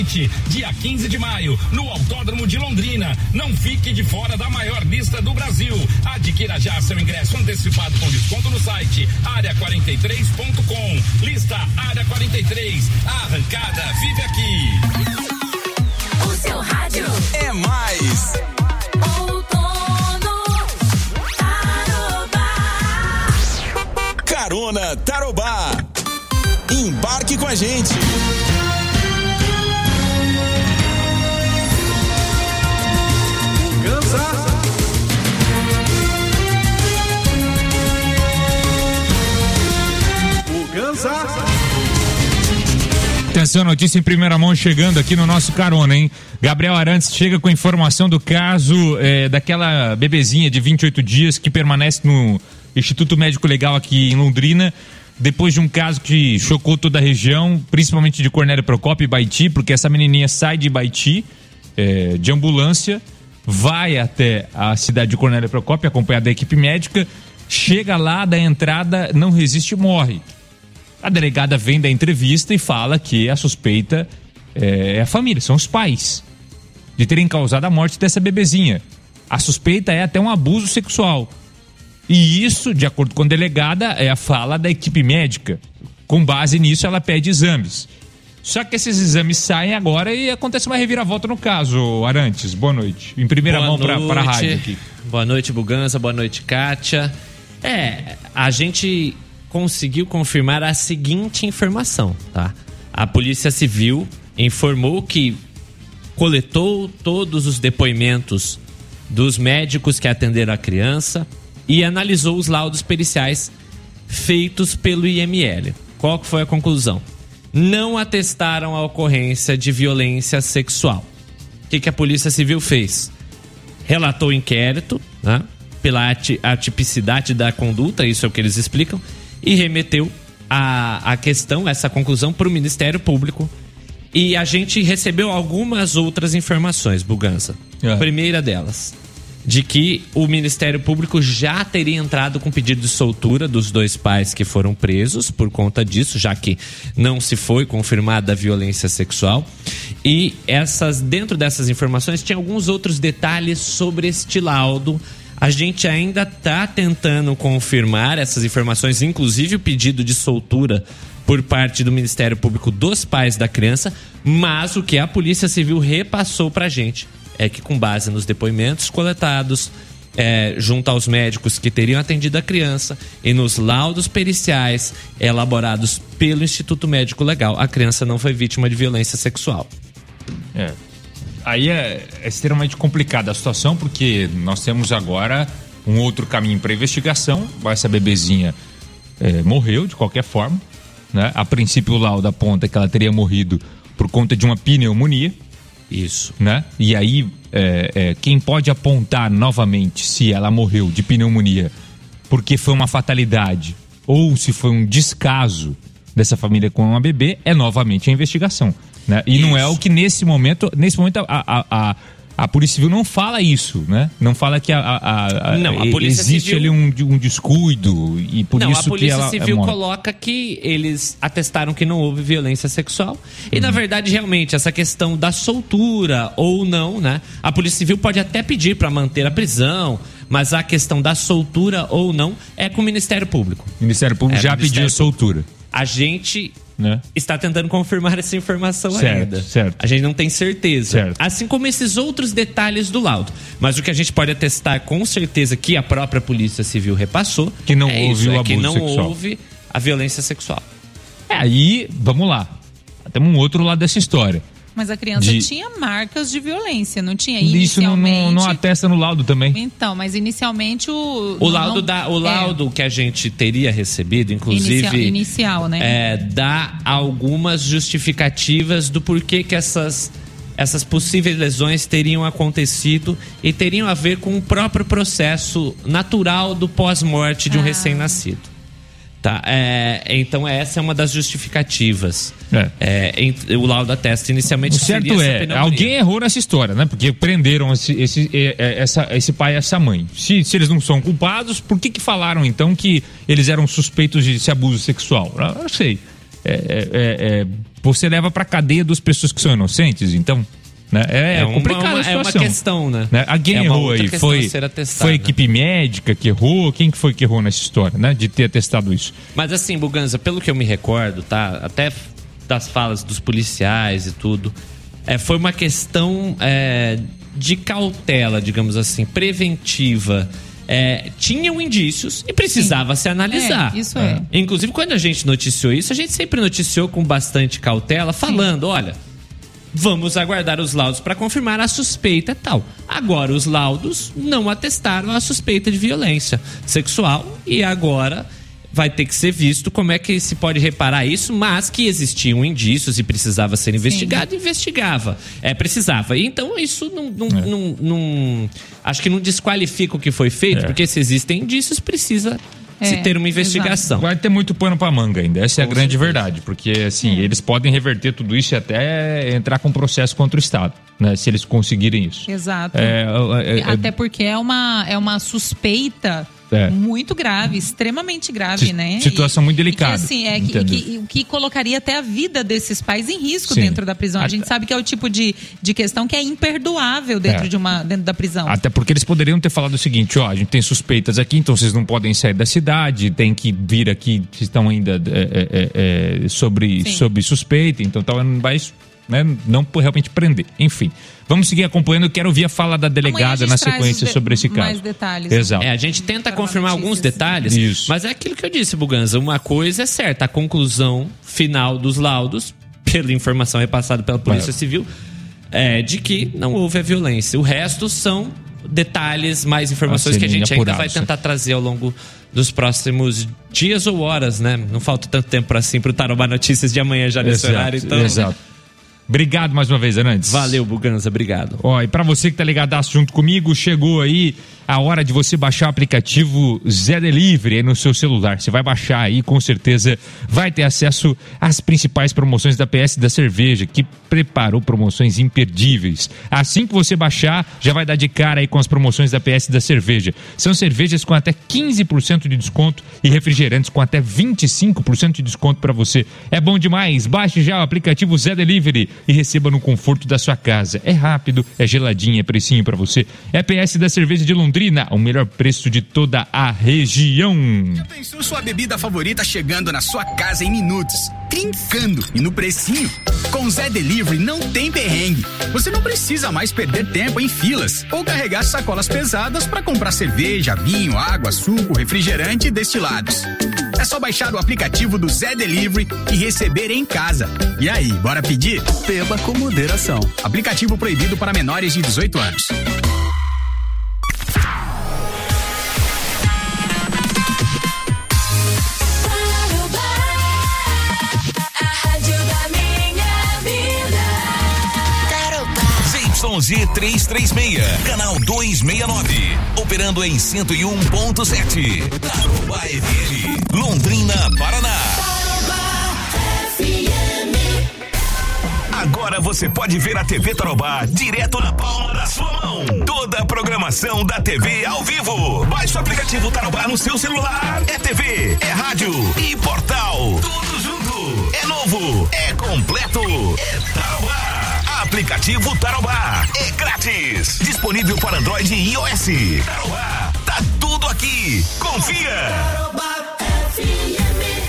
Dia 15 de maio, no Autódromo de Londrina. Não fique de fora da maior lista do Brasil. Adquira já seu ingresso antecipado com desconto no site área43.com. Lista Área 43. A arrancada vive aqui. O seu rádio é mais. Carona Tarobá. Embarque com a gente. Atenção, notícia em primeira mão chegando aqui no nosso Carona, hein? Gabriel Arantes chega com informação do caso daquela bebezinha de 28 dias que permanece no Instituto Médico Legal aqui em Londrina, depois de um caso que chocou toda a região, principalmente de Cornélio Procópio e Baiti, porque essa menininha sai de Baiti, de ambulância, vai até a cidade de Cornélio Procópio, acompanhada da equipe médica, chega lá, da entrada, não resiste e morre. A delegada vem da entrevista e fala que a suspeita é a família, são os pais, de terem causado a morte dessa bebezinha. A suspeita é até um abuso sexual. E isso, de acordo com a delegada, é a fala da equipe médica. Com base nisso, ela pede exames. Só que esses exames saem agora e acontece uma reviravolta no caso. Arantes, boa noite. Em primeira mão para a rádio aqui. Boa noite, Buganza. Boa noite, Kátia. A gente conseguiu confirmar a seguinte informação, tá? A Polícia Civil informou que coletou todos os depoimentos dos médicos que atenderam a criança e analisou os laudos periciais feitos pelo IML. Qual que foi a conclusão? Não atestaram a ocorrência de violência sexual. O que a Polícia Civil fez? Relatou o inquérito, né, pela atipicidade da conduta, isso é o que eles explicam, e remeteu a questão, essa conclusão, para o Ministério Público. E a gente recebeu algumas outras informações, Buganza. Primeira delas, de que o Ministério Público já teria entrado com pedido de soltura dos dois pais que foram presos por conta disso, já que não se foi confirmada a violência sexual. E dentro dessas informações tinha alguns outros detalhes sobre este laudo. A gente ainda está tentando confirmar essas informações, inclusive o pedido de soltura por parte do Ministério Público dos pais da criança, mas o que a Polícia Civil repassou para a gente é que, com base nos depoimentos coletados junto aos médicos que teriam atendido a criança e nos laudos periciais elaborados pelo Instituto Médico Legal, a criança não foi vítima de violência sexual. Aí é extremamente complicada a situação, porque nós temos agora um outro caminho para investigação. Essa bebezinha morreu de qualquer forma, né? A princípio o laudo aponta que ela teria morrido por conta de uma pneumonia. Isso. Né? E aí, quem pode apontar novamente se ela morreu de pneumonia porque foi uma fatalidade ou se foi um descaso dessa família com uma bebê é novamente a investigação. Né? E isso. Não é o que nesse momento a Polícia Civil não fala isso, né? Não fala que a Polícia existe Civil... ali um descuido e por isso que ela... Não, a Polícia Civil coloca que eles atestaram que não houve violência sexual e, na verdade, realmente, essa questão da soltura ou não, né? A Polícia Civil pode até pedir para manter a prisão, mas a questão da soltura ou não é com o Ministério Público. O Ministério Público já pediu a soltura. A gente... está tentando confirmar essa informação ainda. Certo. A gente não tem certeza. Certo. Assim como esses outros detalhes do laudo. Mas o que a gente pode atestar com certeza que a própria Polícia Civil repassou que não houve o abuso que não sexual. Houve a violência sexual. Aí, vamos lá. Temos um outro lado dessa história. Mas a criança tinha marcas de violência, não tinha inicialmente. Isso não atesta no laudo também. Então, mas inicialmente o laudo que a gente teria recebido, inclusive inicial, né? Dá algumas justificativas do porquê que essas possíveis lesões teriam acontecido e teriam a ver com o próprio processo natural do pós-morte de um recém-nascido. Tá, então essa é uma das justificativas. O laudo atesta inicialmente. O certo alguém errou nessa história, né? Porque prenderam esse pai e essa mãe. Se eles não são culpados, por que falaram então que eles eram suspeitos de esse abuso sexual? Eu não sei. você leva pra cadeia duas pessoas que são inocentes, então... Né? É complicado a situação. É uma questão, né? Quem errou aí? Foi a equipe médica que errou? Quem que foi que errou nessa história, né? De ter atestado isso. Mas assim, Buganza, pelo que eu me recordo, tá? Até das falas dos policiais e tudo, foi uma questão de cautela, digamos assim, preventiva. Tinham indícios e precisava se analisar. Isso é. Inclusive, quando a gente noticiou isso, a gente sempre noticiou com bastante cautela, falando, olha... Vamos aguardar os laudos para confirmar a suspeita e tal. Agora, os laudos não atestaram a suspeita de violência sexual e agora vai ter que ser visto como é que se pode reparar isso, mas que existiam indícios e precisava ser investigado, investigava. Precisava. E então, isso não acho que não desqualifica o que foi feito, porque se existem indícios, precisa... se ter uma investigação. Vai ter muito pano pra manga ainda, essa é a grande verdade, porque assim, eles podem reverter tudo isso e até entrar com processo contra o Estado, né, se eles conseguirem isso. Exato. Até porque é uma suspeita muito grave, extremamente grave, né? Situação muito delicada. O que colocaria até a vida desses pais em risco dentro da prisão. A gente sabe que é o tipo de questão que é imperdoável dentro da prisão. Até porque eles poderiam ter falado o seguinte, a gente tem suspeitas aqui, então vocês não podem sair da cidade, tem que vir aqui, vocês estão ainda sobre suspeita, então não vai... Né, não realmente prender. Enfim, vamos seguir acompanhando. Eu quero ouvir a fala da delegada na sequência sobre esse caso. Mais detalhes. Exato. A gente tenta confirmar alguns detalhes, mas é aquilo que eu disse, Buganza. Uma coisa é certa, a conclusão final dos laudos, pela informação repassada pela Polícia Civil, é de que não houve a violência. O resto são detalhes, mais informações que a gente ainda vai tentar trazer ao longo dos próximos dias ou horas, né? Não falta tanto tempo assim pro Tarobá Notícias de amanhã já nesse horário, então... Exato. Obrigado mais uma vez, Arantes. Valeu, Buganza, obrigado. E pra você que tá ligadaço junto comigo, chegou aí a hora de você baixar o aplicativo Zé Delivery aí no seu celular. Você vai baixar aí, com certeza vai ter acesso às principais promoções da PS da Cerveja, que preparou promoções imperdíveis. Assim que você baixar, já vai dar de cara aí com as promoções da PS da Cerveja. São cervejas com até 15% de desconto e refrigerantes com até 25% de desconto para você. É bom demais. Baixe já o aplicativo Zé Delivery e receba no conforto da sua casa. É rápido, é geladinho, é precinho para você. É PS da Cerveja de Londrina, o melhor preço de toda a região. Já pensou sua bebida favorita chegando na sua casa em minutos, trincando e no precinho? Com Zé Delivery não tem perrengue. Você não precisa mais perder tempo em filas ou carregar sacolas pesadas para comprar cerveja, vinho, água, suco, refrigerante e destilados. É só baixar o aplicativo do Zé Delivery e receber em casa. E aí, bora pedir? Beba com moderação. Aplicativo proibido para menores de 18 anos. ZYG 336, canal 269, operando em 101.7, Tarobá FM, Londrina, Paraná. Agora você pode ver a TV Tarobá direto na palma da sua mão. Toda a programação da TV ao vivo. Baixe o aplicativo Tarobá no seu celular. É TV, é rádio e portal. Tudo junto. É novo, é completo. É Tarobá. Aplicativo Tarobá. É grátis. Disponível para Android e iOS. Tarobá. Tá tudo aqui. Confia. Tarobá FM.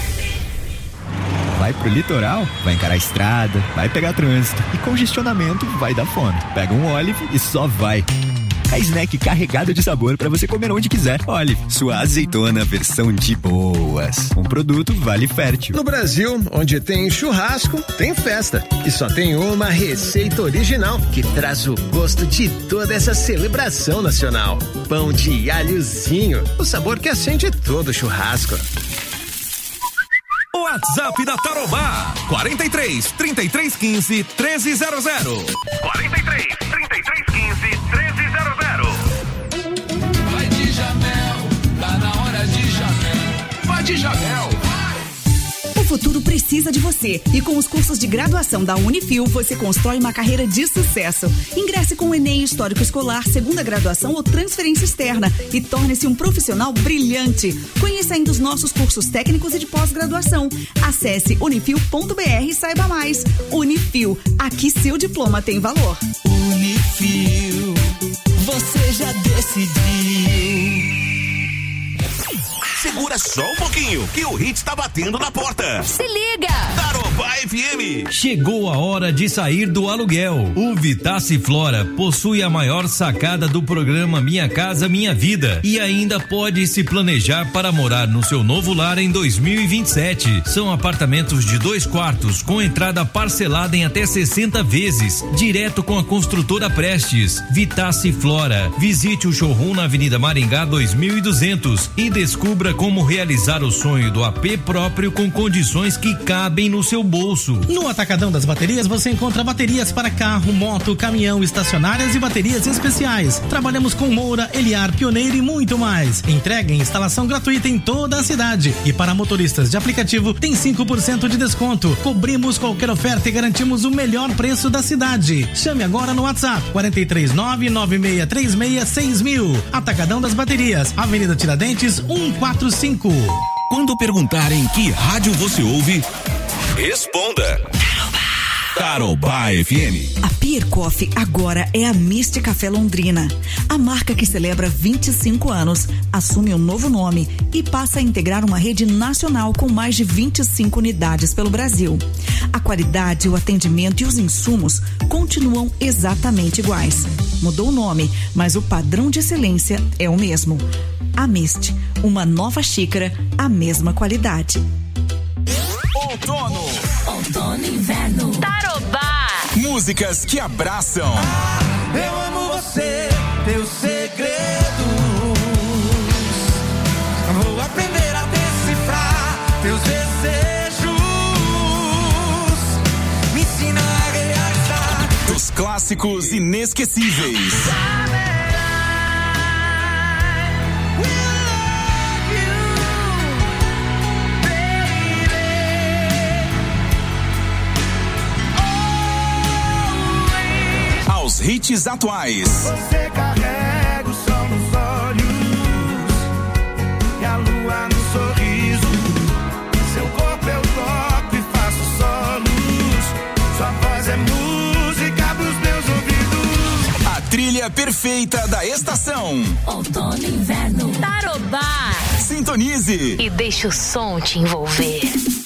Vai pro litoral, vai encarar a estrada, vai pegar trânsito e congestionamento vai dar fome. Pega um Olive e só vai. É snack carregado de sabor para você comer onde quiser. Olive, sua azeitona versão de boas. Um produto Vale Fértil. No Brasil, onde tem churrasco, tem festa. E só tem uma receita original que traz o gosto de toda essa celebração nacional. Pão de alhozinho, o sabor que acende todo churrasco. WhatsApp da Tarobá, 43 33 15 1300. 43 33 15 1300. Vai de Jamel, tá na hora de Jamel. Vai de Jamel. futuro precisa de você. E com os cursos de graduação da Unifil, você constrói uma carreira de sucesso. Ingresse com o Enem Histórico Escolar, segunda graduação ou transferência externa e torne-se um profissional brilhante. Conheça ainda os nossos cursos técnicos e de pós-graduação. Acesse unifil.br e saiba mais. Unifil, aqui seu diploma tem valor. Unifil, você já decidiu. Segura só um pouquinho, que o hit tá batendo na porta. Se liga! Tarobá FM. Chegou a hora de sair do aluguel. O Vitace Flora possui a maior sacada do programa Minha Casa Minha Vida e ainda pode se planejar para morar no seu novo lar em 2027. São apartamentos de 2 quartos com entrada parcelada em até 60 vezes, direto com a construtora Prestes. Vitace Flora. Visite o showroom na Avenida Maringá 2200 e descubra como realizar o sonho do AP próprio com condições que cabem no seu bolso. No Atacadão das Baterias você encontra baterias para carro, moto, caminhão, estacionárias e baterias especiais. Trabalhamos com Moura, Eliar, Pioneiro e muito mais. Entrega e instalação gratuita em toda a cidade. E para motoristas de aplicativo tem 5% de desconto. Cobrimos qualquer oferta e garantimos o melhor preço da cidade. Chame agora no WhatsApp 43996366000. Atacadão das Baterias, Avenida Tiradentes 145. Quando perguntarem que rádio você ouve, responda. Tarobá FM. A Pier Coffee agora é a Mist Café Londrina. A marca que celebra 25 anos assume um novo nome e passa a integrar uma rede nacional com mais de 25 unidades pelo Brasil. A qualidade, o atendimento e os insumos continuam exatamente iguais. Mudou o nome, mas o padrão de excelência é o mesmo. A Mist, uma nova xícara, a mesma qualidade. Outono e inverno. Tarobá. Músicas que abraçam. Eu amo você, teus segredos. Vou aprender a decifrar teus desejos. Me ensina a realizar. Dos clássicos inesquecíveis. Aos hits atuais. Você carrega o sol nos olhos e a lua no sorriso. Seu corpo eu toco e faço solos. Sua voz é música pros meus ouvidos. A trilha perfeita da estação. Outono e inverno. Tarobá. Sintonize e deixa o som te envolver.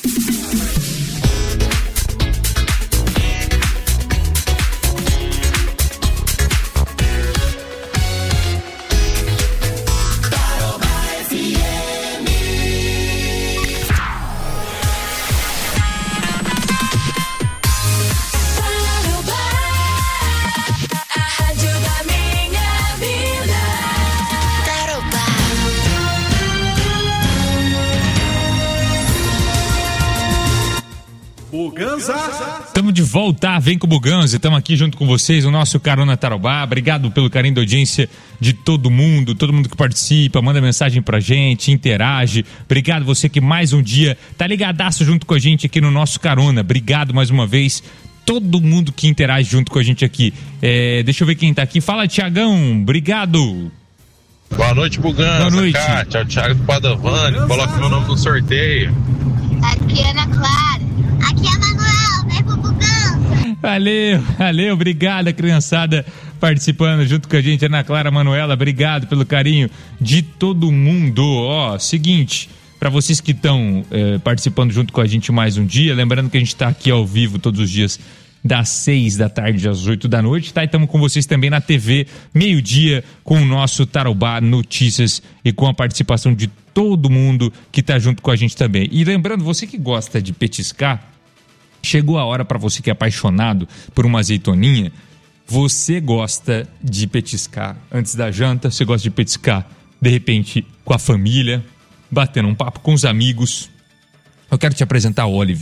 Estamos de volta, vem com o Buganza, estamos aqui junto com vocês, o nosso Carona Tarobá. Obrigado pelo carinho da audiência de todo mundo que participa, manda mensagem pra gente, interage. Obrigado você que mais um dia tá ligadaço junto com a gente aqui no nosso Carona. Obrigado mais uma vez, todo mundo que interage junto com a gente aqui. Deixa eu ver quem tá aqui. Fala, Tiagão, obrigado. Boa noite, Buganza. Boa noite. Kátia, o Thiago do Padovani, coloca meu nome no sorteio. Aqui é Ana Clara. Aqui é a Manuel, vem pro Buganza. Valeu, obrigado, criançada participando junto com a gente, Ana Clara, Manuela, obrigado pelo carinho de todo mundo. Seguinte, para vocês que estão participando junto com a gente mais um dia, lembrando que a gente está aqui ao vivo todos os dias das 6 da tarde às 8 da noite, tá? E estamos com vocês também na TV, meio-dia, com o nosso Tarobá Notícias e com a participação de todo mundo que tá junto com a gente também. E lembrando, você que gosta de petiscar, chegou a hora para você que é apaixonado por uma azeitoninha, você gosta de petiscar antes da janta, você gosta de petiscar, de repente, com a família, batendo um papo com os amigos. Eu quero te apresentar a Olive.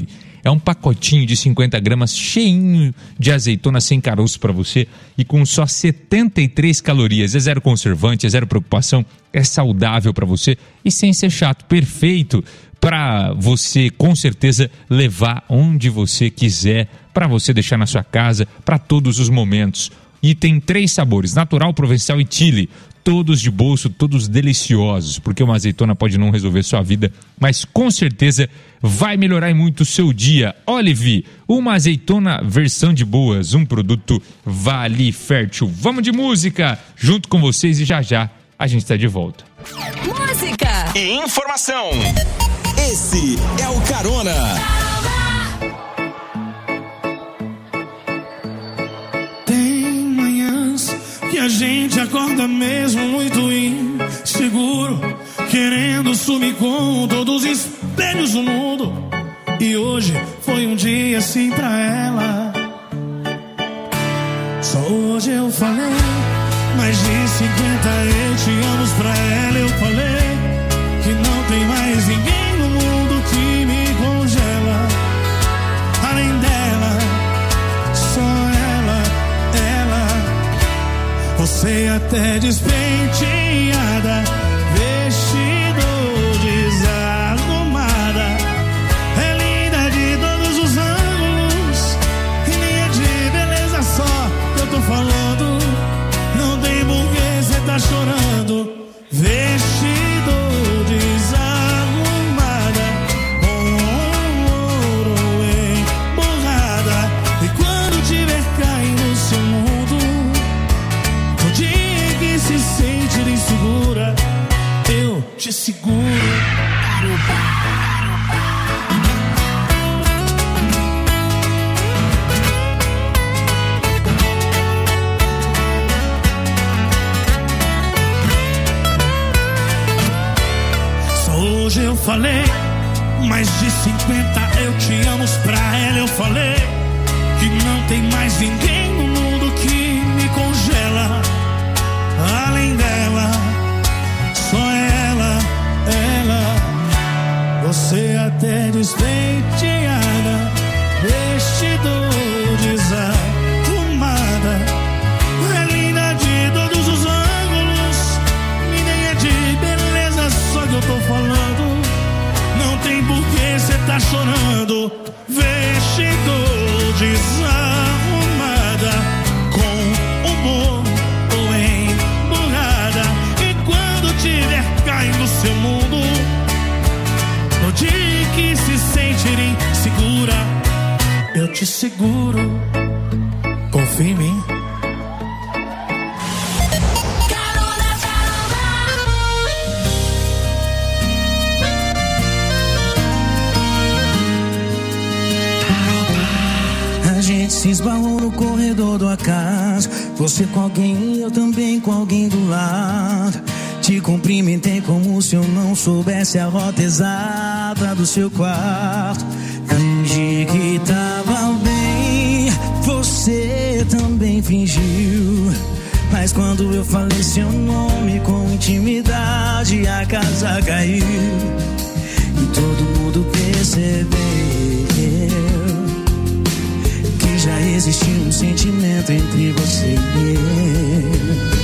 É um pacotinho de 50 gramas cheinho de azeitona sem caroço para você e com só 73 calorias. É zero conservante, é zero preocupação, é saudável para você e sem ser chato. Perfeito para você, com certeza, levar onde você quiser, para você deixar na sua casa, para todos os momentos. E tem 3 sabores, natural, provençal e chili. Todos de bolso, todos deliciosos, porque uma azeitona pode não resolver sua vida, mas com certeza vai melhorar muito o seu dia. Olive, uma azeitona versão de boas, um produto Vale Fértil. Vamos de música, junto com vocês e já a gente está de volta. Música e informação. Esse é o Carona. Que a gente acorda mesmo muito inseguro, querendo sumir com todos os espelhos do mundo. E hoje foi um dia assim pra ela. Só hoje eu falei mais de 50 eu te amo pra ela. Eu falei que não tem mais ninguém no mundo que me congela. Além dela, só ela. Você até despenteada, vestido desarrumada, é linda de todos os ângulos, e nem é de beleza só que eu tô falando. Não tem porquê cê tá chorando. Vestido desarrumada, com ouro emborrada, e quando tiver caindo seu mundo, dia que se sente insegura, eu te seguro. Só hoje eu falei mais de 50 eu te amo pra ela. Eu falei que não tem mais ninguém no mundo que me congela. Além dela, só ela. Você até despenteada, vestido desarrumada, é linda de todos os ângulos, e nem é de beleza só que eu tô falando. Não tem porquê cê tá chorando. Vestido desarrumada, com humor tiver caindo seu mundo, no dia que se sentir insegura, eu te seguro. Confia em mim. A gente se esbarrou no corredor do acaso, você com alguém e eu também com alguém do lado. Te cumprimentei como se eu não soubesse a rota exata do seu quarto. Fingi que tava bem, você também fingiu. Mas quando eu falei seu nome com intimidade, a casa caiu. E todo mundo percebeu que já existia um sentimento entre você e eu.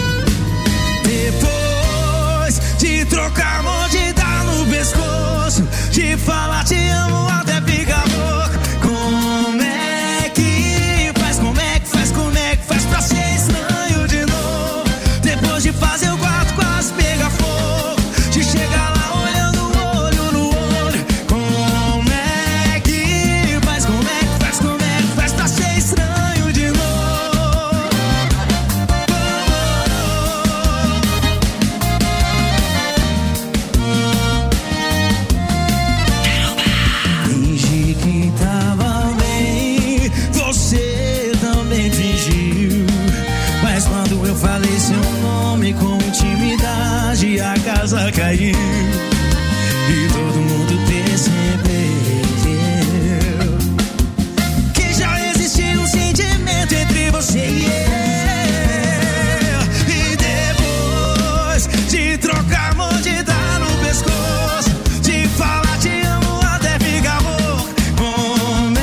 De trocar amor, de dar no pescoço, de falar te amo até ficar louco. Como é que faz, como é que faz, como é que faz pra ser estranho de novo? Depois de fazer o quarto quase pegar fogo, de chegar lá olhando olho no olho. Como é que faz, como é que faz, como é que faz pra ser estranho de novo? Falei seu nome com intimidade, a casa caiu e todo mundo percebeu que já existia um sentimento entre você e eu. E depois de trocar amor, de dar no pescoço, de falar te amo até ficar louco. Como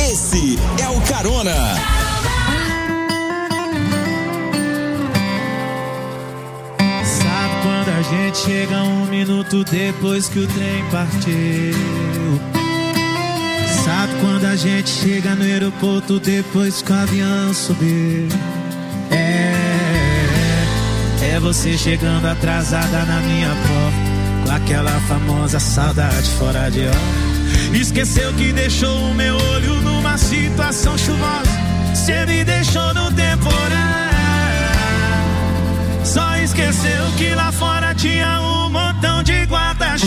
Esse é o Carona. Sabe quando a gente chega 1 minuto depois que o trem partiu? Sabe quando a gente chega no aeroporto depois que o avião subiu? É você chegando atrasada na minha porta, com aquela famosa saudade fora de hora. Esqueceu que deixou o meu olho numa situação chuvosa. Cê me deixou no temporal. Só esqueceu que lá fora tinha um montão de guarda-chuva.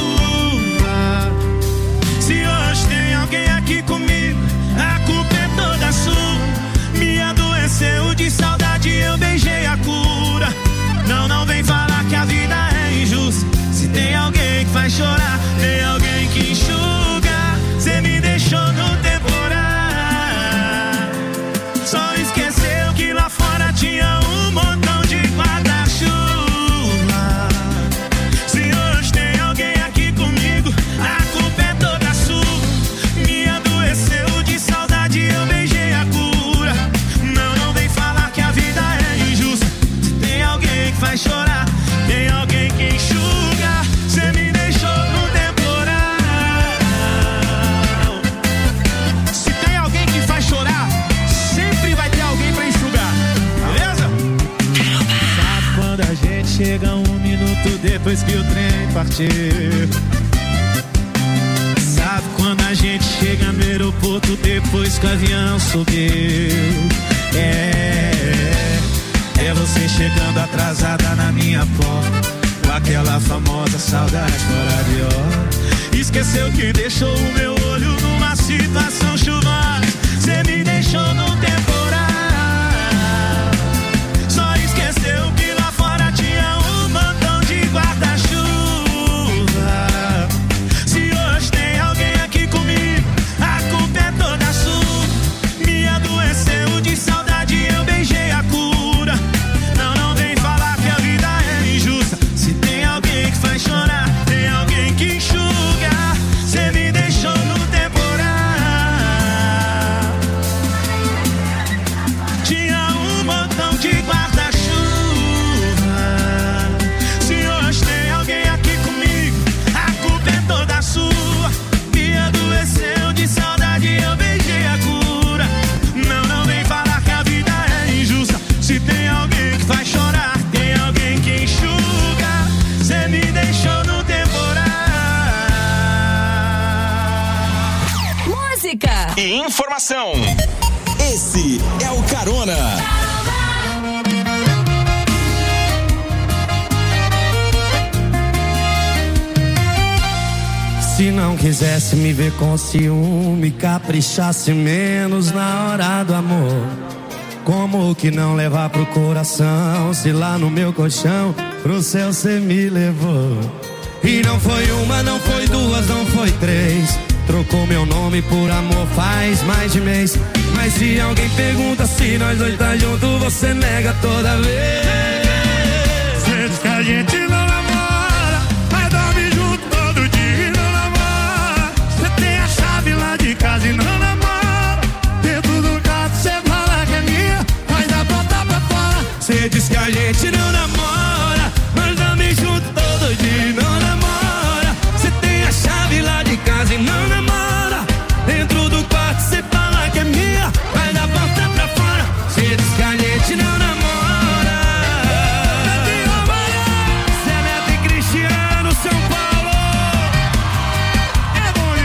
Se hoje tem alguém aqui comigo, a culpa é toda sua. Me adoeceu de saudade, eu beijei a cura. Não vem falar que a vida é injusta. Se tem alguém que faz chorar, tem alguém que enxuga. Cê me deixou no temporal. Só esqueceu que lá fora tinha um montão de guarda-chuva. Se hoje tem alguém aqui comigo, a culpa é toda sua. Me adoeceu de saudade, eu beijei a cura. Não vem falar que a vida é injusta. Se tem alguém que faz chorar, tem alguém que enxuga. Cê me deixou no temporal. Se tem alguém que faz chorar, sempre vai ter alguém pra enxugar, beleza? Sabe quando a gente chega 1 minuto depois que o trem partiu? Sabe quando a gente chega no aeroporto depois que o avião subiu? É você chegando atrasada na minha porta, com aquela famosa saudade fora de hora. Esqueceu que deixou o meu olho numa situação chuvosa. Cê me deixou no temporal. Só esqueceu que lá fora tinha um montão de guarda-chuva. Se hoje tem alguém aqui comigo, a culpa é toda sua. Me adoeceu de saudade, eu beijei a cura. Não vem falar que a vida é injusta. Se tem alguém que faz chorar, tem alguém que enxuga. Cê me deixou no temporal. Tinha um montão de guarda-chuva. Se hoje tem alguém aqui comigo, a culpa é toda sua. Me adoeceu de saudade, eu beijei a cura. Não vem falar que a vida é injusta. Se tem alguém que faz chorar, tem alguém que enxuga. Cê me deixou no temporal. Música E informação. Esse é o Carona. Se não quisesse me ver com ciúme, caprichasse menos na hora do amor. Como que não levar pro coração, se lá no meu colchão pro céu cê me levou? E não foi uma, não foi duas, não foi três. Trocou meu nome por amor faz mais de mês. Mas se alguém pergunta se nós dois tá junto, você nega toda vez. Cê diz que a gente não namora, mas dorme junto todo dia e não namora. Cê tem a chave lá de casa e não namora. Dentro do quarto cê fala que é minha, mas dá porta pra fora. Cê diz que a gente não namora, mas dorme junto todo dia e não namora. Cê tem a chave lá de casa e não namora. Dentro do quarto cê fala que é minha, mas dá porta pra fora. Cê diz que a gente não namora. Cê Neto e Cristiano, São Paulo. É bom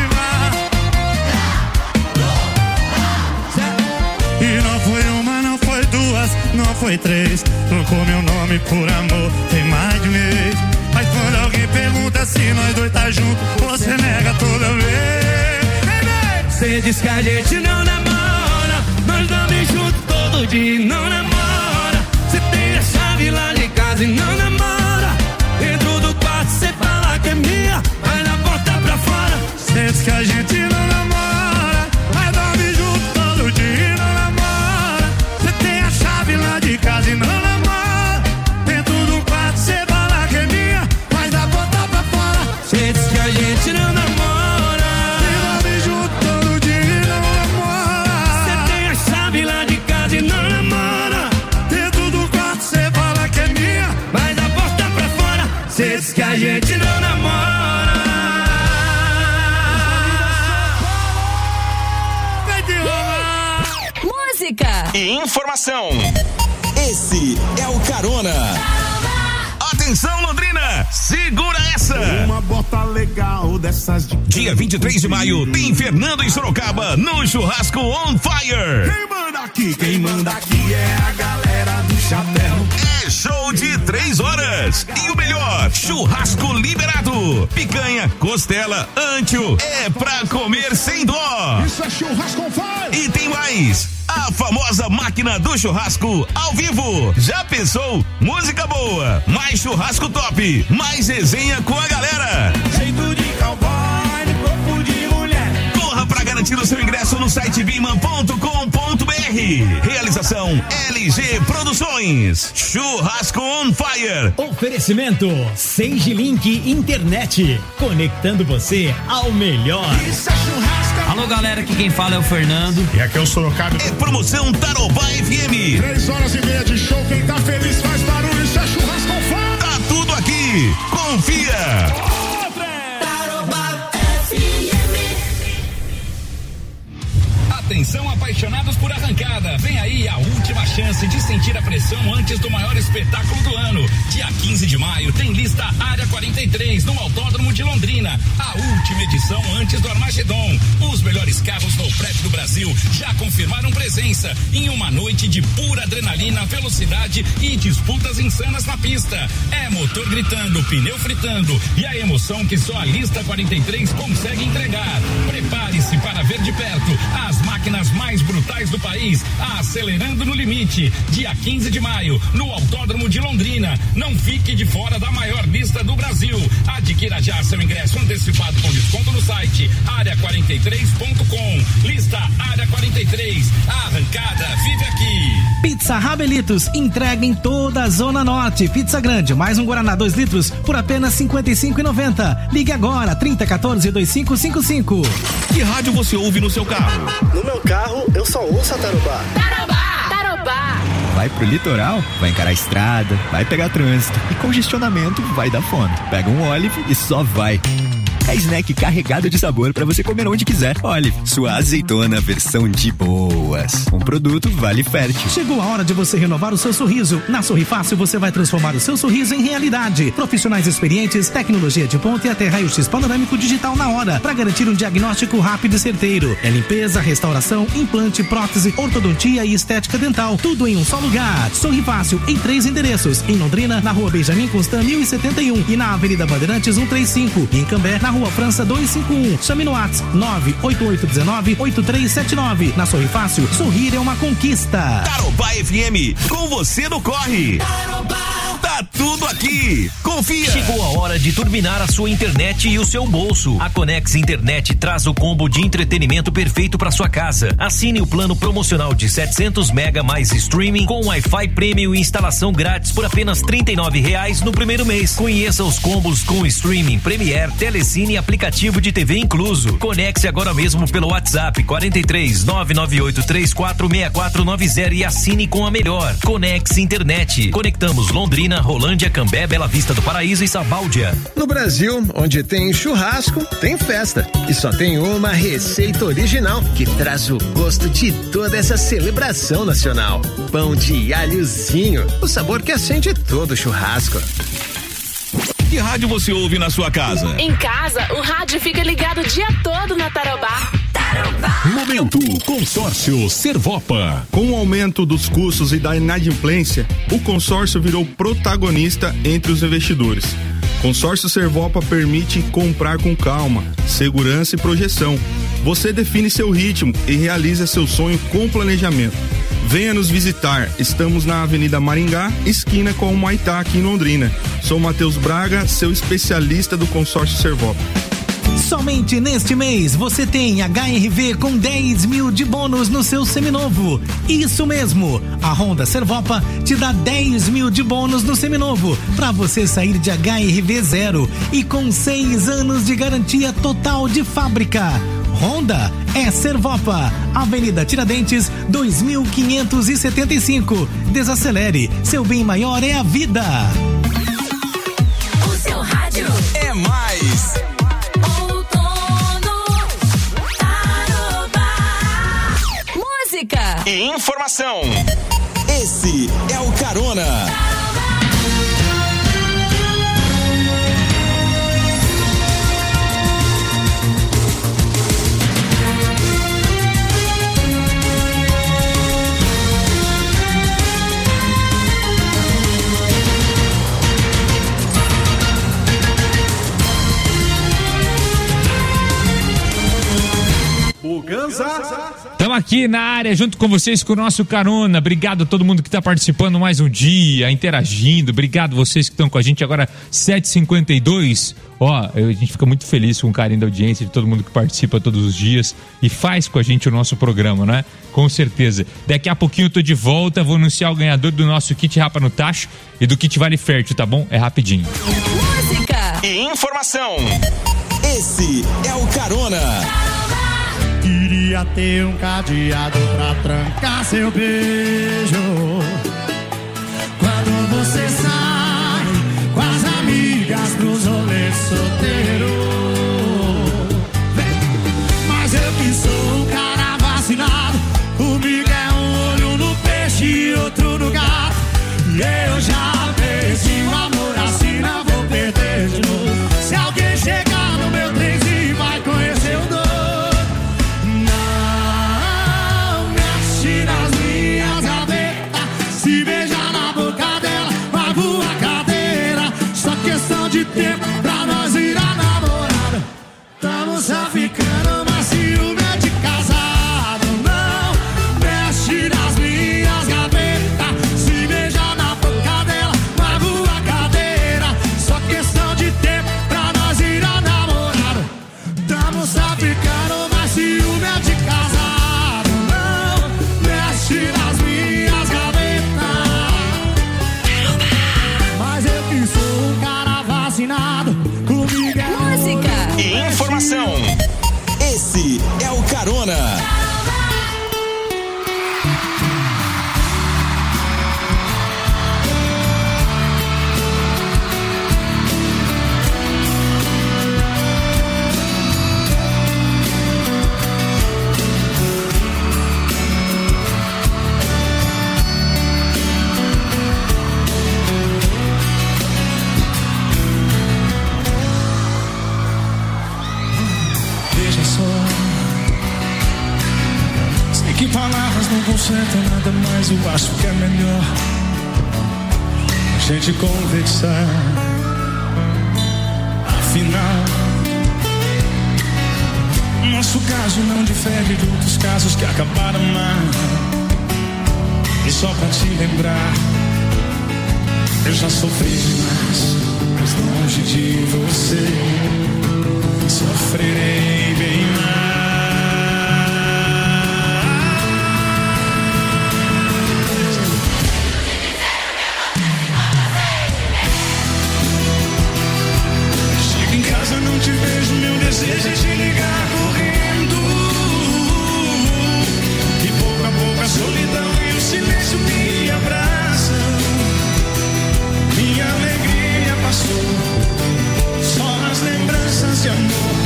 demais. E não foi uma, não foi duas, não foi três. Trocou meu nome por amor, tem mais de mês. Mas quando alguém pergunta se nós dois tá junto, você nega toda vez. Cê diz que a gente não namora, nós dorme junto todo dia e não namora. Cê tem a chave lá de casa e não namora. Dentro do quarto cê fala que é minha, mas na porta pra fora. Cê diz que a gente não namora, mas dorme junto todo dia e não namora. Cê tem a chave lá de casa e não namora. Dentro do quarto cê fala que é minha, mas na porta pra fora. Cê diz que a gente não namora, e dorme junto todo dia e não namora. que a gente não namora. Música e informação. Esse é o Carona. Atenção, Londrina, segura essa. Uma bota legal dessas de... Dia 23 de maio tem Fernando em Sorocaba no Churrasco On Fire. Quem manda aqui é a galera do chapéu. É show de 3 horas. E o melhor, churrasco liberado. Picanha, costela, ancho, é pra comer sem dó. Isso é Churrasco On Fire. E tem mais. A famosa máquina do churrasco ao vivo. Já pensou? Música boa, mais churrasco top, mais resenha com a galera. Jeito de cowboy, corpo de mulher. Corra pra garantir o seu ingresso no site biman.com.br. Realização LG Produções. Churrasco On Fire. Oferecimento Sage Link Internet, conectando você ao melhor. Isso é churrasco. Alô, galera, aqui quem fala é o Fernando. E aqui é o Sorocaba. É promoção Tarobá FM. 3h30 de show, quem tá feliz faz barulho, isso é Churrasco On Fire. Tá tudo aqui, confia. Tarobá FM. Atenção, apaixonados por arrancada. Vem aí a última chance de sentir a pressão antes do maior espetáculo do ano. Dia 15 de maio tem lista Área 43 no Autódromo de Londrina. A última edição antes do Armagedon. Os melhores carros no prédio do Brasil já confirmaram presença em uma noite de pura adrenalina, velocidade e disputas insanas na pista. É motor gritando, pneu fritando e a emoção que só a lista 43 consegue entregar. Prepare-se para ver de perto as máquinas mais brutais do país, acelerando no limite. Dia 15 de maio, no Autódromo de Londrina. Não fique de fora da maior lista do Brasil. Adquira já seu ingresso antecipado com desconto no site área43.com. Lista Área 43. A arrancada vive aqui. Pizza Rabelitos, entrega em toda a Zona Norte. Pizza grande, mais um Guaraná 2 litros por apenas R$ 55,90. Ligue agora, 3014-2555. Que rádio você ouve no seu carro? No meu carro, eu só ouço a Tarobá. Tarobá. Tarobá. Vai pro litoral? Vai encarar a estrada, vai pegar trânsito. E congestionamento vai dar fome. Pega um Olive e só vai. É snack carregado de sabor para você comer onde quiser. Olive, sua azeitona versão de boas. Um produto Vale Fértil. Chegou a hora de você renovar o seu sorriso. Na Sorri Fácil você vai transformar o seu sorriso em realidade. Profissionais experientes, tecnologia de ponta e até raio-x panorâmico digital na hora, para garantir um diagnóstico rápido e certeiro. É limpeza, restauração, implante, prótese, ortodontia e estética dental. Tudo em um só lugar. Sorri Fácil em 3 endereços. Em Londrina, na Rua Benjamin Constant 1071 e na Avenida Bandeirantes 135. E em Cambé, na Rua França 251. Chame no WhatsApp 98819-8379. Na Sorri Fácil, sorrir é uma conquista. Tarobá FM, com você no corre. Tarobá. Tá tudo aqui. Confia. Chegou a hora de turbinar a sua internet e o seu bolso. A Conex Internet traz o combo de entretenimento perfeito para sua casa. Assine o plano promocional de 700 mega mais streaming com Wi-Fi Premium e instalação grátis por apenas R$ 39,00 no primeiro mês. Conheça os combos com streaming, Premiere, Telecine e aplicativo de TV incluso. Conecte agora mesmo pelo WhatsApp 43 998 34 6490 e assine com a melhor. Conex Internet. Conectamos Londrina, Rolândia, Cambé, Bela Vista do Paraíso e Sabáudia. No Brasil, onde tem churrasco, tem festa. E só tem uma receita original que traz o gosto de toda essa celebração nacional. Pão de alhozinho, o sabor que acende todo churrasco. Que rádio você ouve na sua casa? Em casa, o rádio fica ligado o dia todo na Tarobá. Momento Consórcio Servopa. Com o aumento dos custos e da inadimplência, o consórcio virou protagonista entre os investidores. Consórcio Servopa permite comprar com calma, segurança e projeção. Você define seu ritmo e realiza seu sonho com planejamento. Venha nos visitar. Estamos na Avenida Maringá, esquina com o Humaitá, aqui em Londrina. Sou Matheus Braga, seu especialista do Consórcio Servopa. Somente neste mês você tem HRV com 10 mil de bônus no seu seminovo. Isso mesmo, a Honda Servopa te dá 10 mil de bônus no seminovo para você sair de HRV 0 e com 6 anos de garantia total de fábrica. Honda é Servopa, Avenida Tiradentes 2575. Desacelere, seu bem maior é a vida. O seu rádio é mais. Música E informação. Esse é o Carona. Estamos aqui na área junto com vocês com o nosso Carona. Obrigado a todo mundo que está participando mais um dia, interagindo. Obrigado vocês que estão com a gente agora 7h52. A gente fica muito feliz com o carinho da audiência de todo mundo que participa todos os dias e faz com a gente o nosso programa, né? Com certeza. Daqui a pouquinho eu tô de volta, vou anunciar o ganhador do nosso kit Rapa no Tacho e do kit Vale Fértil, tá bom? É rapidinho. Música E informação. Esse é o Carona. Queria ter um cadeado pra trancar seu beijo. Quando você sai com as amigas pros rolês solteiro. Mas eu que sou um cara vacinado, comigo é um olho no peixe e outro no gato. E eu já perdi o amor assim, não vou perder de novo. Se alguém chegar no meu trenzinho vai conhecer o dono. Se beijar na boca dela, vai voar cadeira. Só questão de tempo pra nós ir a namorada. Tamo só ficando, mas ciúme é de casado. Não mexe nas minhas gavetas. Se beijar na boca dela, vai voar cadeira. Só questão de tempo pra nós ir a namorada. Tamo só ficando, mas ciúme é de casado. Não mexe nas minhas gavetas. Sou um cara vacinado, comigo é música e informação. Esse é o Carona. Que palavras não consertam nada mais, eu acho que é melhor a gente conversar. Afinal, nosso caso não difere de outros casos que acabaram mal. E só pra te lembrar, eu já sofri demais, mas longe de você sofrerei bem mais. Não te vejo, meu desejo é te ligar correndo. E pouco a pouco a solidão e o silêncio me abraçam. Minha alegria passou, só nas lembranças de amor.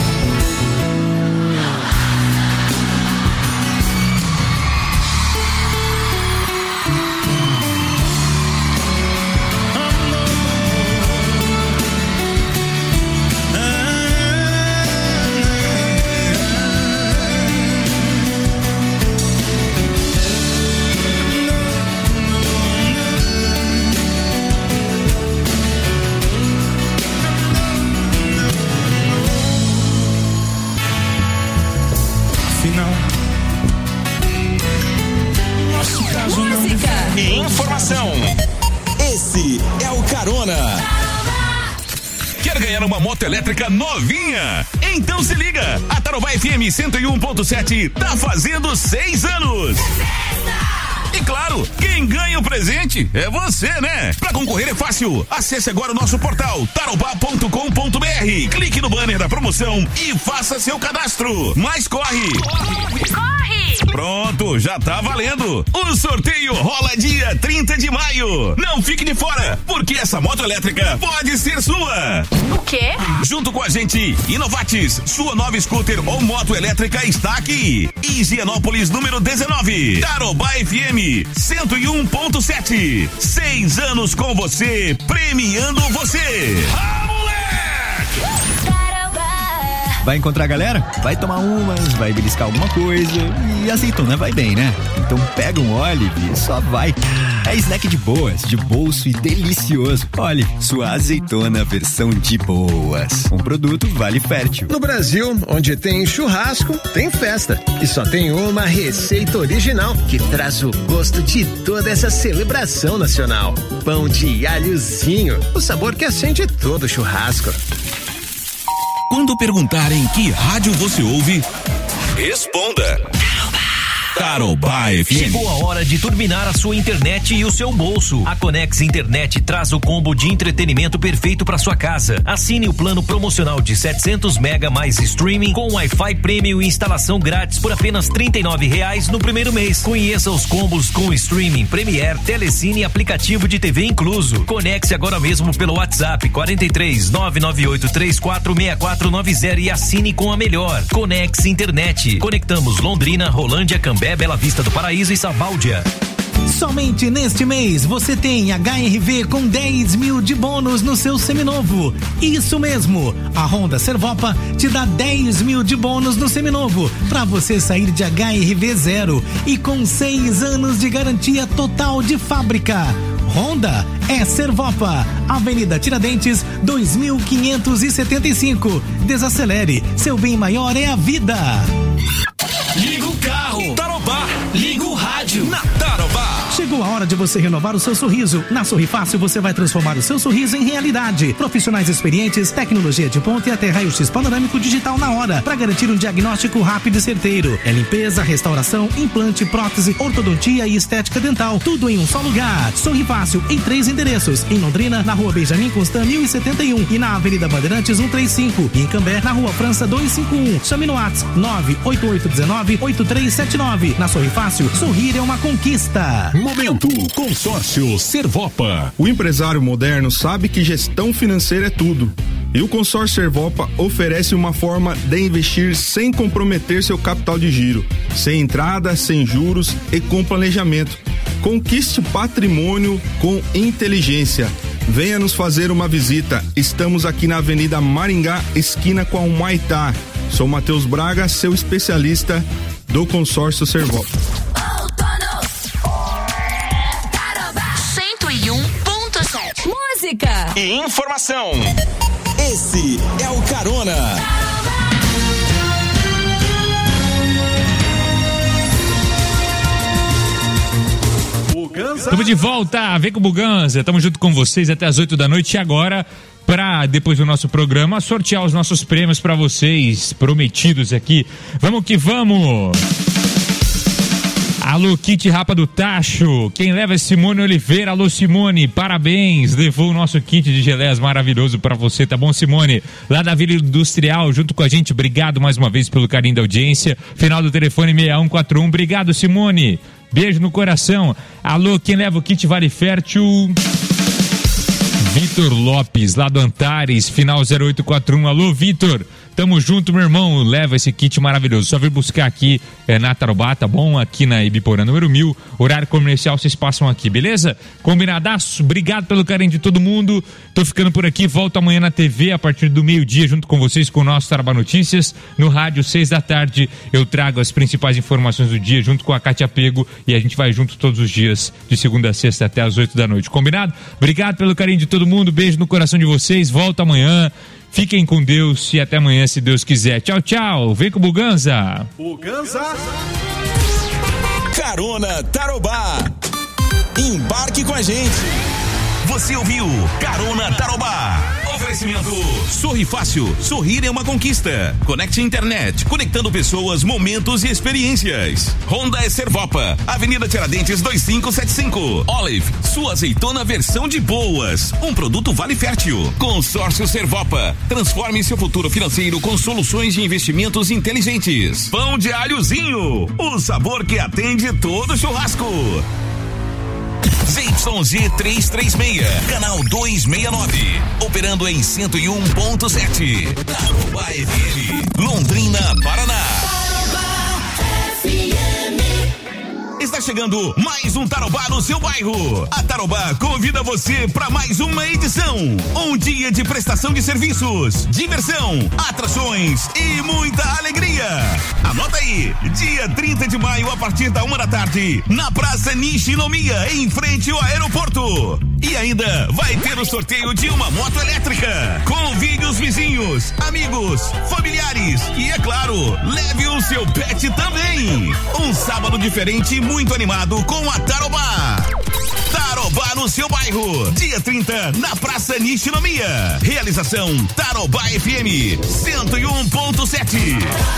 E informação. Esse é o Carona. Quer ganhar uma moto elétrica novinha? Então se liga, a Tarobá FM 101.7 tá fazendo 6 anos. E claro, quem ganha o presente é você, né? Pra concorrer é fácil. Acesse agora o nosso portal tarobá.com.br. Clique no banner da promoção e faça seu cadastro. Mas corre! Corre! Pronto. moto já tá valendo. O sorteio rola dia 30 de maio. Não fique de fora, porque essa moto elétrica pode ser sua. O quê? Junto com a gente, Inovatis, sua nova scooter ou moto elétrica está aqui. Higienópolis número 19, Tarobá FM 101.7. 6 anos com você, premiando você. Vai encontrar a galera? Vai tomar umas, vai beliscar alguma coisa e azeitona vai bem, né? Então pega um Olive e só vai. É snack de boas, de bolso e delicioso. Olive, sua azeitona versão de boas. Um produto Vale Fértil. No Brasil, onde tem churrasco, tem festa. E só tem uma receita original que traz o gosto de toda essa celebração nacional. Pão de alhozinho, o sabor que acende todo churrasco. Quando perguntarem que rádio você ouve, responda. Tarobá FM. Chegou a hora de turbinar a sua internet e o seu bolso. A Conex Internet traz o combo de entretenimento perfeito para sua casa. Assine o plano promocional de 700 mega mais streaming com Wi-Fi Premium e instalação grátis por apenas R$39 no primeiro mês. Conheça os combos com streaming, Premiere, Telecine e aplicativo de TV incluso. Conecte agora mesmo pelo WhatsApp 43 998 34 6490 e assine com a melhor. Conex Internet. Conectamos Londrina, Rolândia, Cambé, Bela Vista do Paraíso e Sabáudia. Somente neste mês você tem HRV com 10 mil de bônus no seu seminovo. Isso mesmo, a Honda Servopa te dá 10 mil de bônus no seminovo para você sair de HRV 0 e com 6 anos de garantia total de fábrica. Honda é Servopa, Avenida Tiradentes 2575. Desacelere, seu bem maior é a vida. Liga o carro, Tarobá. Liga o rádio na Tarobá. Chegou a hora de você renovar o seu sorriso. Na Sorri Fácil você vai transformar o seu sorriso em realidade. Profissionais experientes, tecnologia de ponta e até raio-x panorâmico digital na hora, para garantir um diagnóstico rápido e certeiro. É limpeza, restauração, implante, prótese, ortodontia e estética dental. Tudo em um só lugar. Sorri Fácil em 3 endereços. Em Londrina, na Rua Benjamin Constant 1071 e na Avenida Bandeirantes 135. E em Cambé, na Rua França 251. Chame no WhatsApp 98819-8379. Na Sorri Fácil, sorrir é uma conquista. Momento Consórcio Servopa. O empresário moderno sabe que gestão financeira é tudo. E o Consórcio Servopa oferece uma forma de investir sem comprometer seu capital de giro, sem entrada, sem juros e com planejamento. Conquiste patrimônio com inteligência. Venha nos fazer uma visita. Estamos aqui na Avenida Maringá, esquina com a Humaitá. Sou Matheus Braga, seu especialista do Consórcio Servopa. 101.7. Música e informação. Esse é o Carona. Estamos de volta, vem com o Buganza, estamos junto com vocês até as 8 da noite e agora, para depois do nosso programa, sortear os nossos prêmios para vocês, prometidos aqui. Vamos que vamos! Alô, Kit Rapa do Tacho, quem leva é Simone Oliveira. Alô, Simone, parabéns, levou o nosso kit de geleias maravilhoso pra você, tá bom, Simone? Lá da Vila Industrial, junto com a gente, obrigado mais uma vez pelo carinho da audiência. Final do telefone 6141, obrigado, Simone, beijo no coração. Alô, quem leva o kit Vale Fértil? Vitor Lopes, lá do Antares, final 0841, alô, Vitor. Tamo junto, meu irmão, leva esse kit maravilhoso, só vir buscar aqui na Tarobá, tá bom? Aqui na Ibiporã, número 1000, horário comercial, vocês passam aqui, beleza? Combinadaço, obrigado pelo carinho de todo mundo, tô ficando por aqui, volto amanhã na TV a partir do meio-dia, junto com vocês, com o nosso Tarobá Notícias, no rádio, 6 da tarde, eu trago as principais informações do dia, junto com a Cátia Pego, e a gente vai junto todos os dias, de segunda a sexta até as 8 da noite, combinado? Obrigado pelo carinho de todo mundo, beijo no coração de vocês, volto amanhã. Fiquem com Deus e até amanhã, se Deus quiser. Tchau, tchau. Vem com o Buganza. Buganza. Carona Tarobá. Embarque com a gente. Você ouviu Carona Tarobá. Oferecimento Sorri Fácil, sorrir é uma conquista. Conecte Internet, conectando pessoas, momentos e experiências. Honda Servopa, Avenida Tiradentes 2575. Olive, sua azeitona versão de boas. Um produto Vale Fértil. Consórcio Servopa, transforme seu futuro financeiro com soluções de investimentos inteligentes. Pão de alhozinho, o sabor que atende todo churrasco. ZYG 336, canal 269, operando em 101.7. Tarobá FM, Londrina, Paraná. Está chegando mais um Tarobá no seu bairro. A Tarobá convida você para mais uma edição. Um dia de prestação de serviços, diversão, atrações e muita alegria. Anota aí, dia 30 de maio a partir da 1 da tarde, na Praça Nishinomiya, em frente ao aeroporto. E ainda vai ter o sorteio de uma moto elétrica. Convide os vizinhos, amigos, familiares e, é claro, leve o seu pet também. Um sábado diferente e muito animado com a Tarobá. Tarobá no seu bairro, dia 30, na Praça Nishinomiya. Realização Tarobá FM 101.7.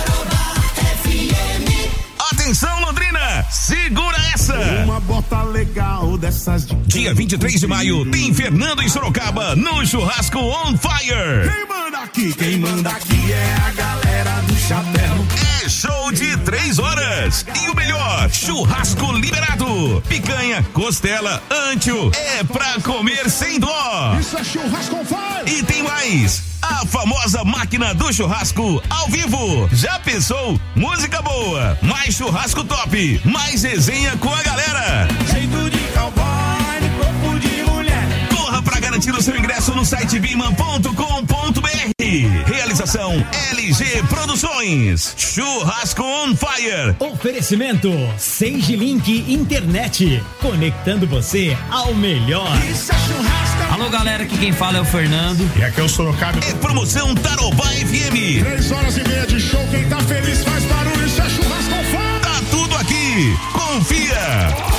Atenção, Londrina, segura essa! Uma bota legal dessas de... Dia 23 de maio, tem Fernando em Sorocaba, no Churrasco On Fire. Quem manda aqui é a galera do chapéu. É show de 3 horas. E o melhor, churrasco liberado. Picanha, costela, antio, é pra comer sem dó. Isso é Churrasco On Fire. E tem mais, a famosa máquina do churrasco ao vivo. Já pensou? Música boa, mais churrasco top, mais resenha com a galera. Jeito de cowboy, corpo de mulher. Corra pra garantir o seu ingresso no site biman.com.br. Realização LG Produções. Churrasco On Fire. Oferecimento Sage Link Internet, conectando você ao melhor. Isso é churrasco. Alô, galera, aqui quem fala é o Fernando. E aqui é o Sorocaba. É promoção Tarobá FM. 3h30 de show, quem tá feliz faz barulho, isso é Churrasco On Fire. Tá tudo aqui, confia.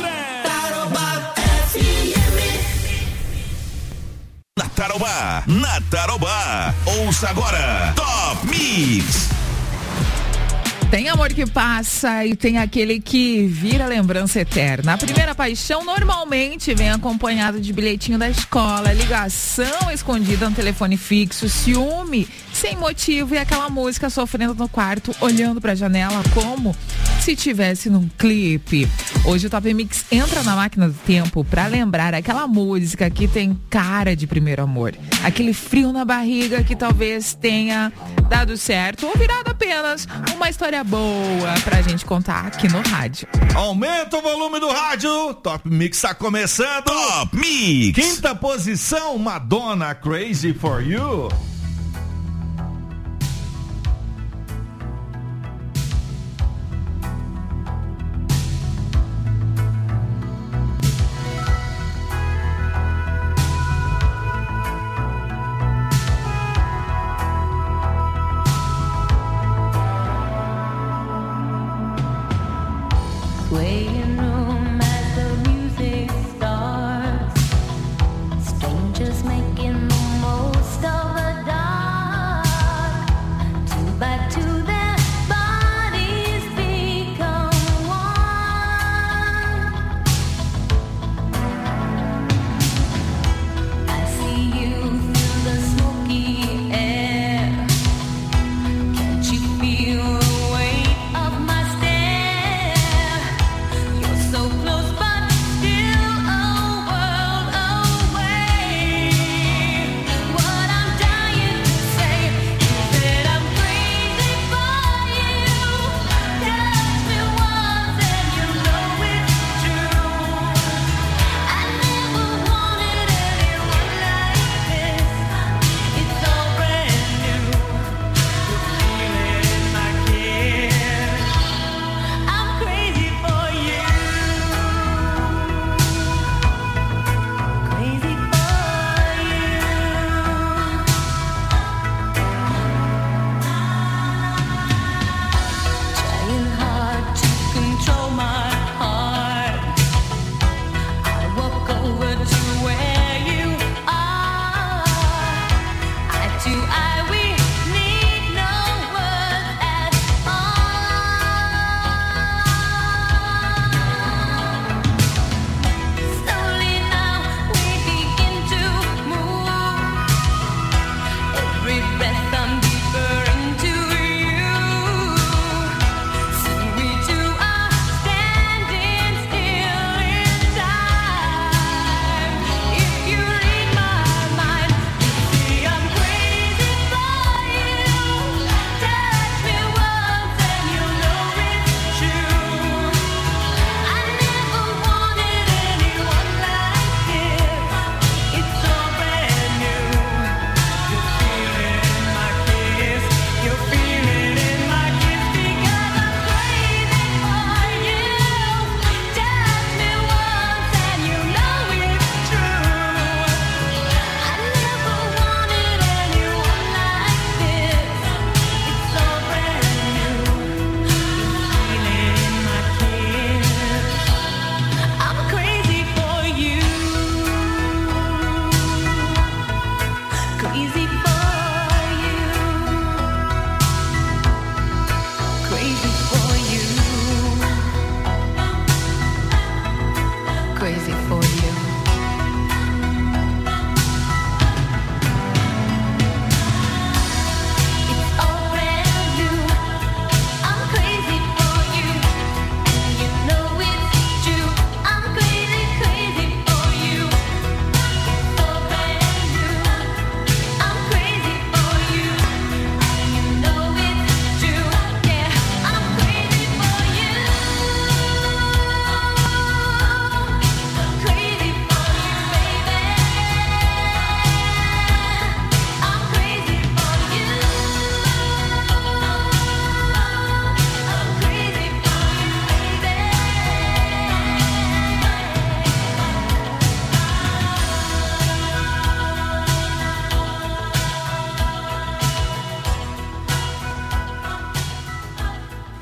Na Tarobá, ouça agora Top Mix. Tem amor que passa e tem aquele que vira lembrança eterna. A primeira paixão normalmente vem acompanhada de bilhetinho da escola, ligação escondida no telefone fixo, ciúme sem motivo e aquela música sofrendo no quarto, olhando pra janela como se tivesse num clipe. Hoje o Top Mix entra na máquina do tempo pra lembrar aquela música que tem cara de primeiro amor. Aquele frio na barriga que talvez tenha dado certo ou virado apenas uma história boa pra gente contar aqui no rádio. Aumenta o volume do rádio, Top Mix tá começando. Top Mix. Quinta posição, Madonna, Crazy For You. Waiting room as the music starts, strangers making the most of the dark. 2 by 2 their bodies become one. I see you through the smoky air. Can't you feel the weight of my stare?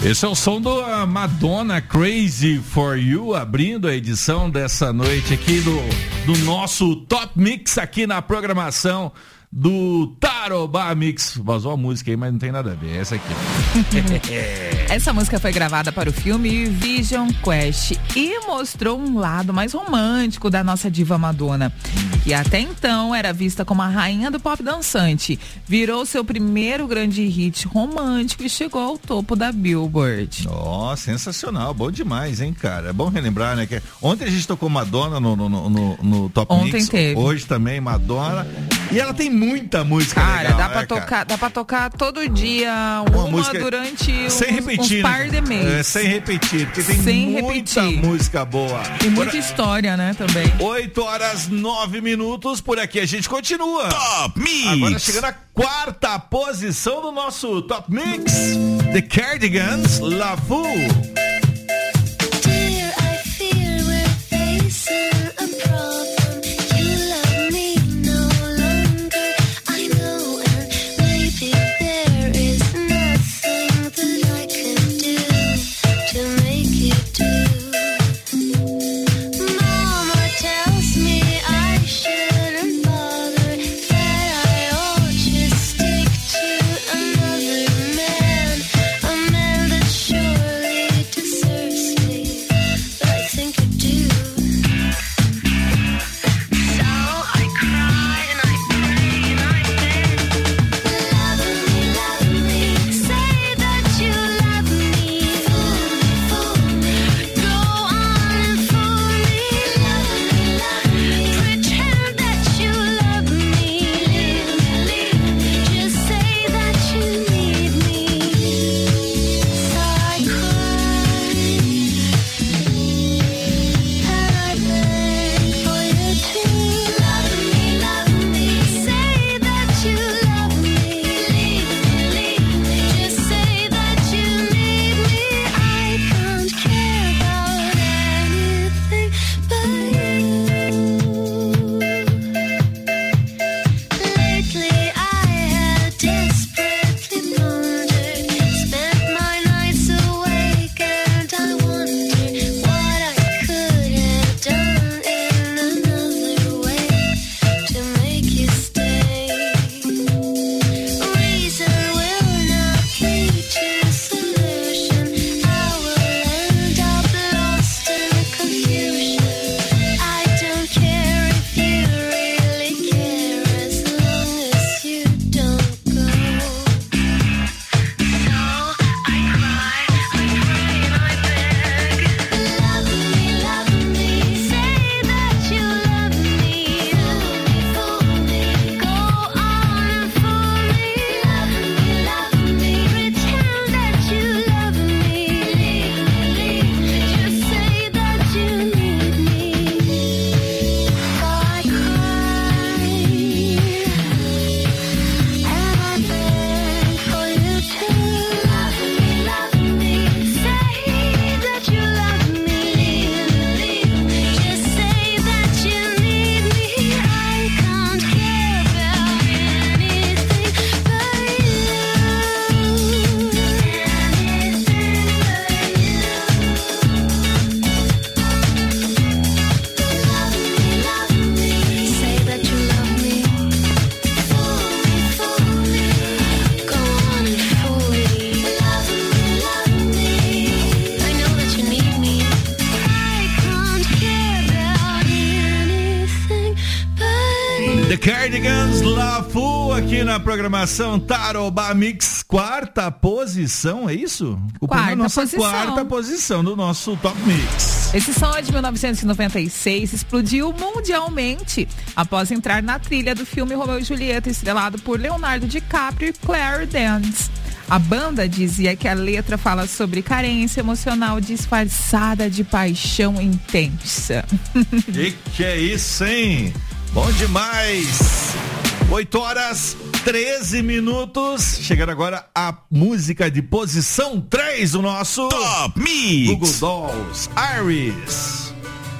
Esse é o som do Madonna, Crazy For You, abrindo a edição dessa noite aqui do nosso Top Mix aqui na programação do Tarobá Mix. Vazou a música aí, mas não tem nada a ver, essa aqui. Essa música foi gravada para o filme Vision Quest e mostrou um lado mais romântico da nossa diva Madonna, que até então era vista como a rainha do pop dançante. Virou seu primeiro grande hit romântico e chegou ao topo da Billboard. Nossa, sensacional, bom demais, hein, cara? É bom relembrar, né? Que ontem a gente tocou Madonna no Top Ontem Mix. teve. Hoje também Madonna. E ela tem muita música cara, legal, dá pra tocar todo dia uma música durante sem repetir, uns par de meses. Sem repetir, porque tem muita música boa. E muita história, né, também. 8h09, por aqui a gente continua. Top Mix. Agora chegando à quarta posição do nosso Top Mix, The Cardigans, La Fou. Cardigans, La Fou, aqui na programação Tarobá Mix, quarta posição, é isso? Quarta posição do nosso Top Mix. Esse som é de 1996, explodiu mundialmente após entrar na trilha do filme Romeu e Julieta, estrelado por Leonardo DiCaprio e Claire Danes. A banda dizia que a letra fala sobre carência emocional disfarçada de paixão intensa. Que é isso, hein? Bom demais! 8h13. Chegando agora a música de posição 3 do nosso Top Mix. Google Dolls, Iris.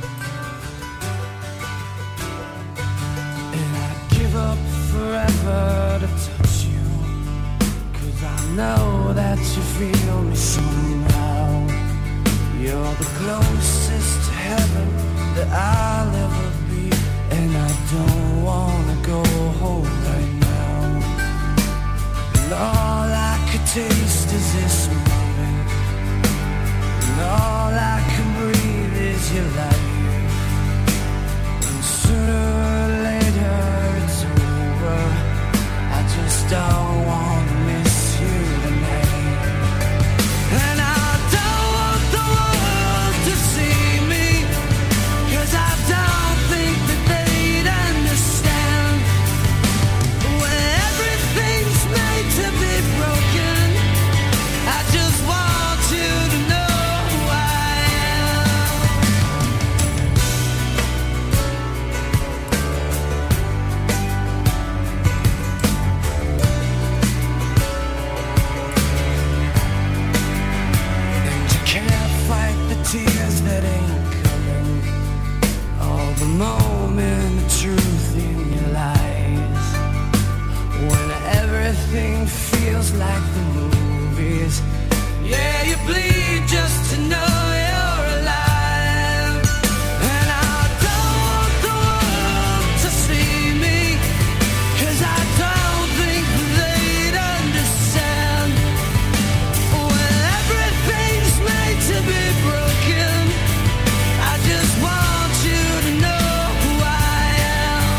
And I'd give up forever to touch you, 'cause I know that you feel me somehow. You're the closest to heaven that I'll ever be, and I don't wanna go home right now. And all I could taste is this moment, and all I can breathe is your life. And sooner or later it's over. I just don't wanna miss you tonight. And I don't want the world to see me, 'cause I don't think that they'd understand. When everything's made to be broken, I just want you to know who I am. And you can't fight the tears that ain't coming, all the moment of truth in your lies. When everything feels like the movies, yeah, you bleed just to know you're alive. And I don't want the world to see me, 'cause I don't think they'd understand. When everything's made to be broken, I just want you to know who I am.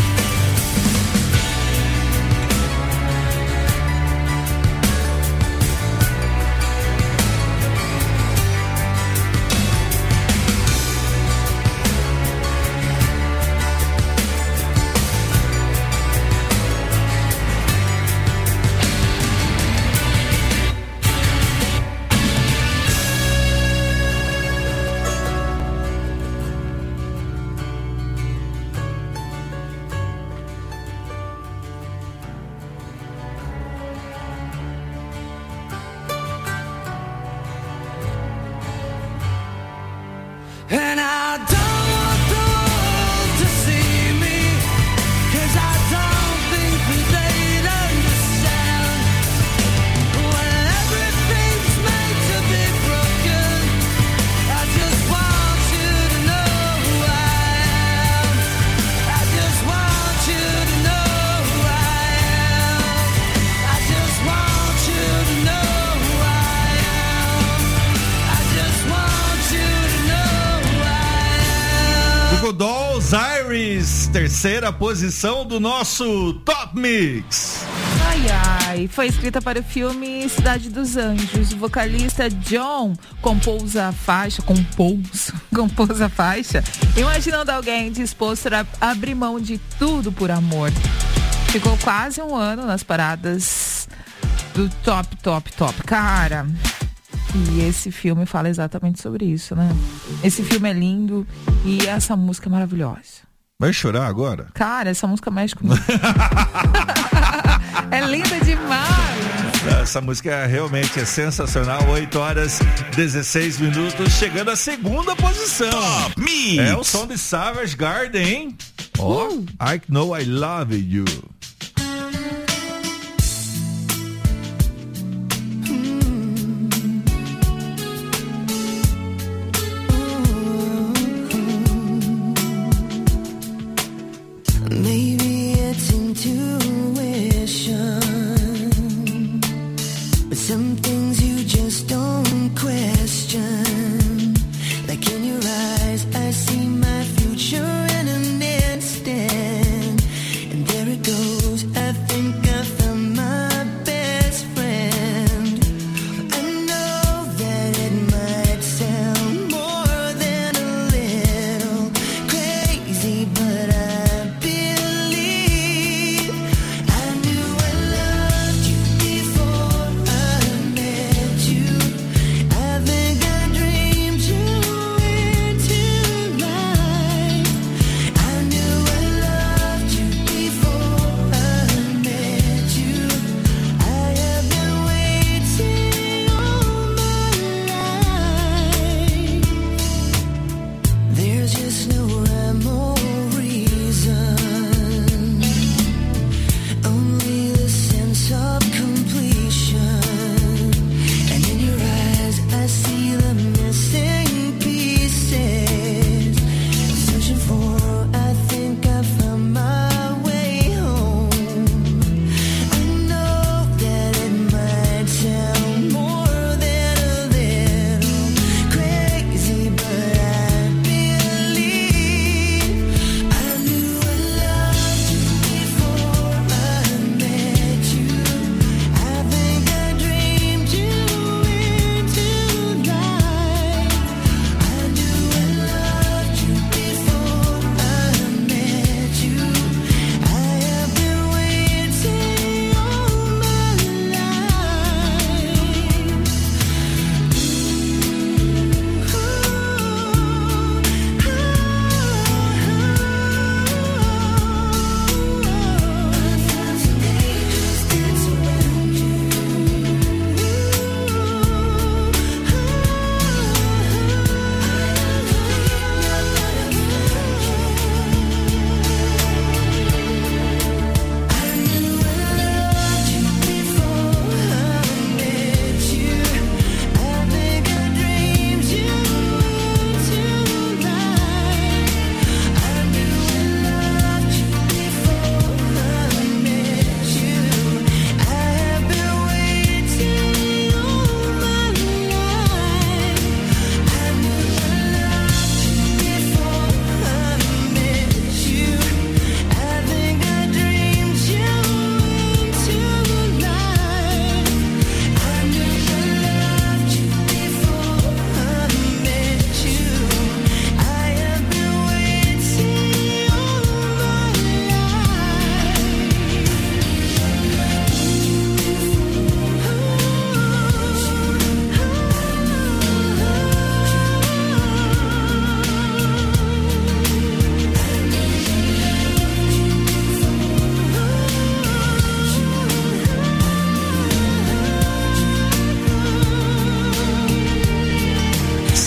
And I don't want the world to see me, 'cause I don't think that they'd understand. When everything's made to be broken, I just want you to know who I am. I just want you to know who I am. I just want you to know who I am. I just want you to know. Google Dolls, Iris, terceira posição do nosso Top Mix. Ai, ai, foi escrita para o filme Cidade dos Anjos. O vocalista John compôs a faixa, imaginando alguém disposto a abrir mão de tudo por amor. Ficou quase um ano nas paradas do top. Cara, e esse filme fala exatamente sobre isso, né? Esse filme é lindo e essa música é maravilhosa. Vai chorar agora? Cara, essa música mexe comigo. É linda demais. Essa música realmente é sensacional. 8h16, chegando à segunda posição. Top Mix. É o som de Savage Garden, hein? Ó, I Know I Love You. Maybe it's intuition, but some things you just don't question. Like in your eyes, I see my future in an instant, and there it goes.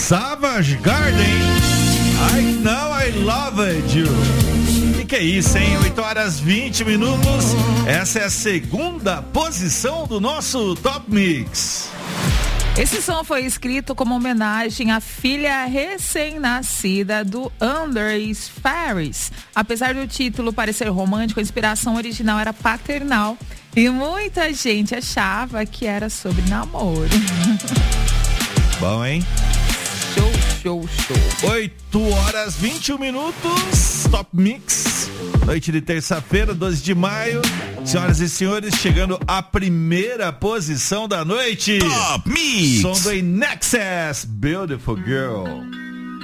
Savage Garden. I know I loved you. Que é isso, hein? 8h20. Essa é a segunda posição do nosso Top Mix. Esse som foi escrito como homenagem à filha recém-nascida do Andres Ferris. Apesar do título parecer romântico, a inspiração original era paternal e muita gente achava que era sobre namoro. Bom, hein? Show. 8h21. Top Mix. Noite de terça-feira, 12 de maio. Senhoras e senhores, chegando à primeira posição da noite. Top Mix. Som do Inexcess, Beautiful Girl.